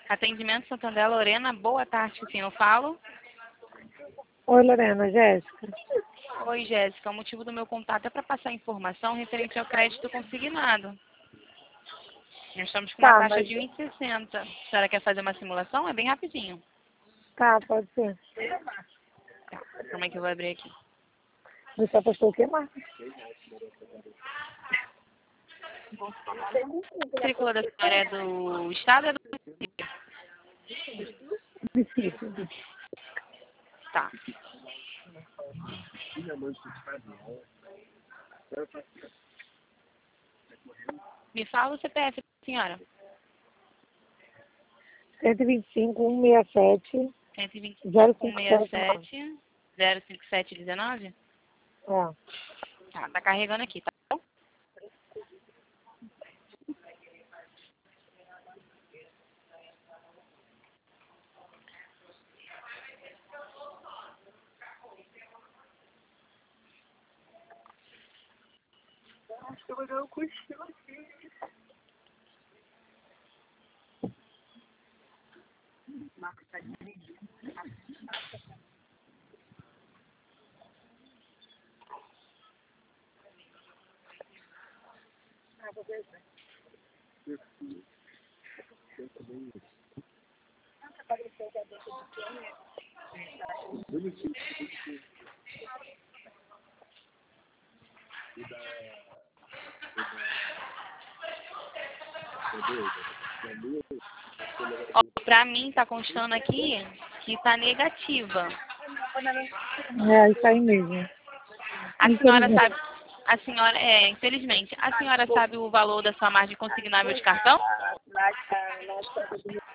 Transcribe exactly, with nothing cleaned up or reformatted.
Atendimento Santander, Lorena. Boa tarde, sim, eu falo. Oi, Lorena, Jéssica. Oi, Jéssica. O motivo do meu contato é para passar informação referente ao crédito consignado. Nós estamos com uma Tá, taxa mas... de um vírgula sessenta. A senhora quer fazer uma simulação? É bem rapidinho. Tá, pode ser. Tá. Como é que eu vou abrir aqui? Você apostou o que, Marcos? A matrícula da senhora é do estado ou é do município? Município. Tá. Me fala o C P F da senhora. cento e vinte e cinco, cento e sessenta e sete, cento e vinte e zero cinco, cinco cento e sete nove. sessenta e sete, zero cinco sete dezenove? É. Tá, tá carregando aqui, tá bom? Acho que eu vou dar um cochilo aqui. Marcos tá dirigindo. Ah, vou ver. Ó, pra mim tá constando aqui que tá negativa. É, isso aí mesmo. A senhora Infelizmente. sabe, a senhora, é, infelizmente, a senhora sabe o valor da sua margem consignável de cartão?